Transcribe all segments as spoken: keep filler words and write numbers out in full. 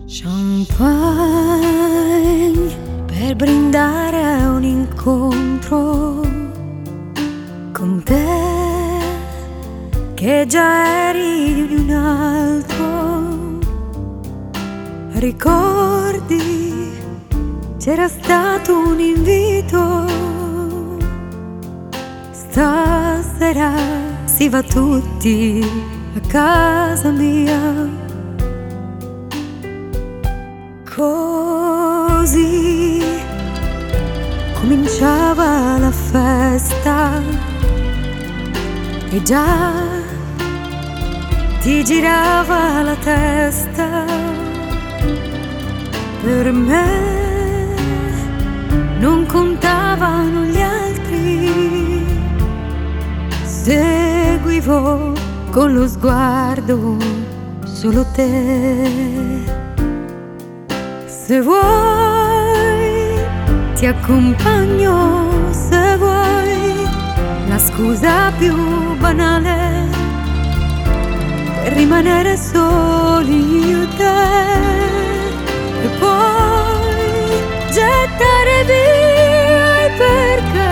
Champagne per brindare a un incontro con te, che già eri di un altro. Ricordi, c'era stato un invito, stasera si va tutti a casa mia. Così cominciava la festa e già ti girava la testa. Per me non contavano gli altri, seguivo con lo sguardo solo te. Se vuoi ti accompagno, se vuoi, la scusa più banale per rimanere soli io e te, e poi gettare via il perché,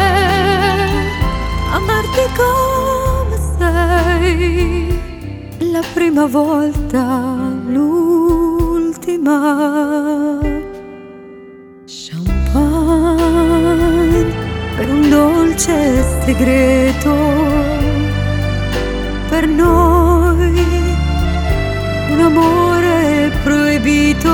amarti come sei, la prima volta, l'ultima. Champagne per un dolce segreto, per noi un amore proibito.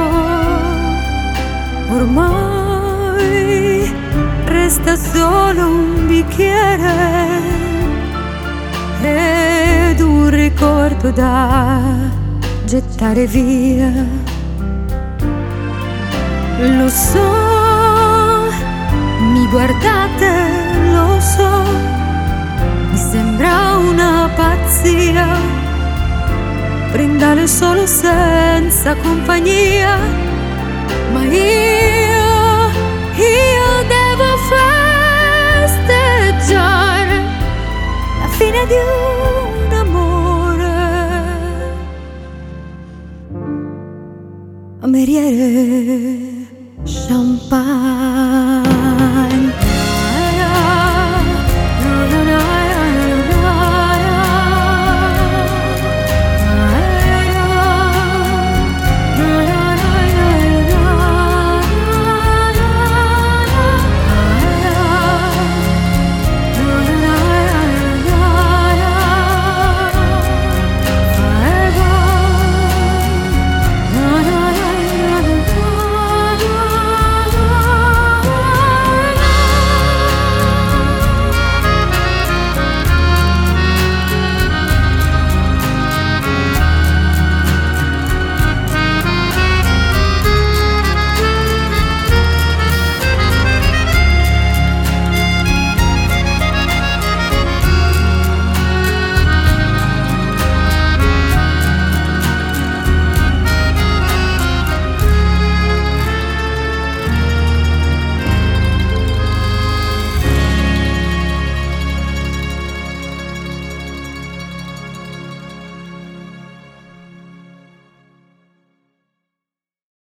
Ormai resta solo un bicchiere ed un ricordo da gettare via. Lo so, mi guardate, lo so, mi sembra una pazzia, brindare solo senza compagnia, ma io, io devo festeggiare la fine di un amore. Cameriere, champagne.